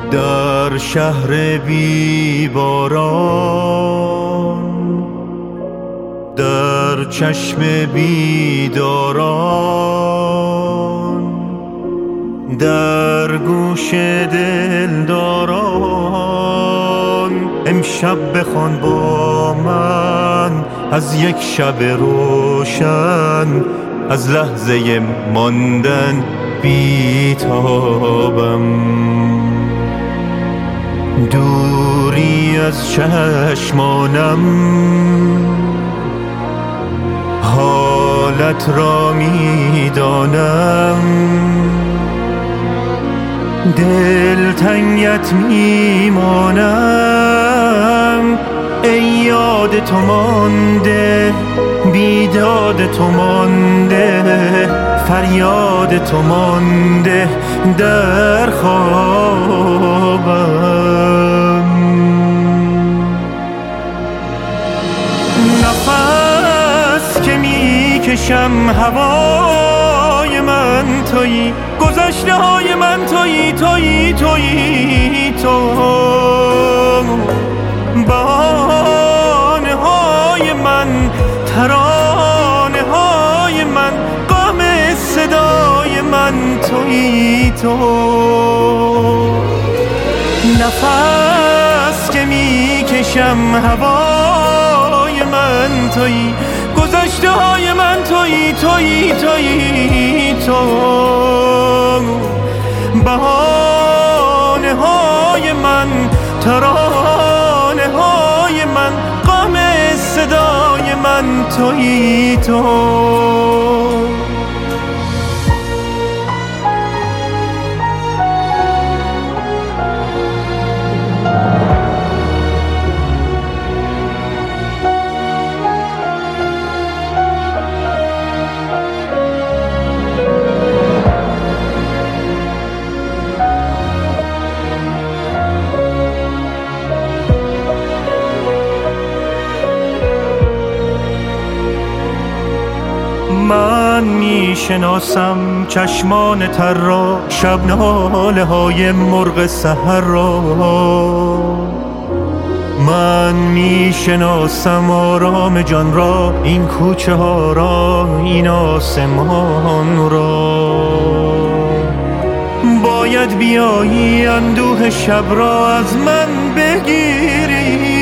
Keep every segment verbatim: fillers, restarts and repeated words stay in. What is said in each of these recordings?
در شهر بی باران، در چشم بیداران، در گوش دلداران، امشب بخوان با من از یک شب روشن، از لحظه ماندن بیتابم. دوری از چشمانم حالت را میدانم، دلتنگت میمانم. ای یاد تو مانده، بیداد تو مانده، فریاد تو مانده در خوابم. نفس که میکشم هوای من تویی، گذشته های من تویی، تویی تویی تو. بهانه های من، ترانه های من، غم صدای من تویی تو. نفس که میکشم هوای من تویی، گذشته های من تویی، تویی تویی تو. بهانه های من، ترانه های من، غم صدای من تویی تو. من میشناسم چشمان تر را، شب ناله های مرغ سحر را. من میشناسم آرام جان را، این کوچه ها را، این آسمان را. باید بیایی اندوه شب را از من بگیری،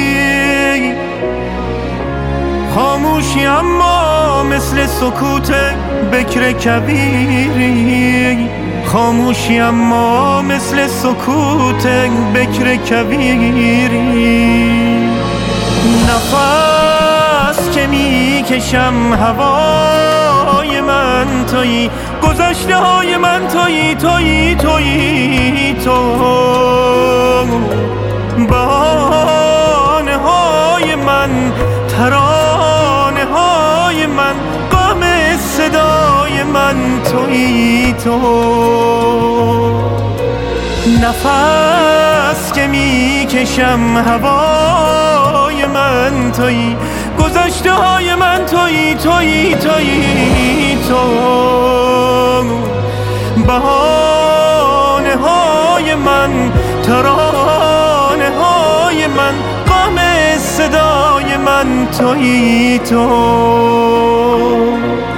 خاموشی اما مثل سکوت بکر کبیری، خاموشی اما مثل سکوت بکر کبیری. نفس که میکشم هوای من تویی، گذشته های من تویی، تویی تویی تو. بهانه های من، ترانه های من، غم صدای من تویی تو. نفس که میکشم هوای من تویی، گذشته های من تویی، تویی تویی تو. بهانه های من، ترانه های من، غم صدای من تویی تو.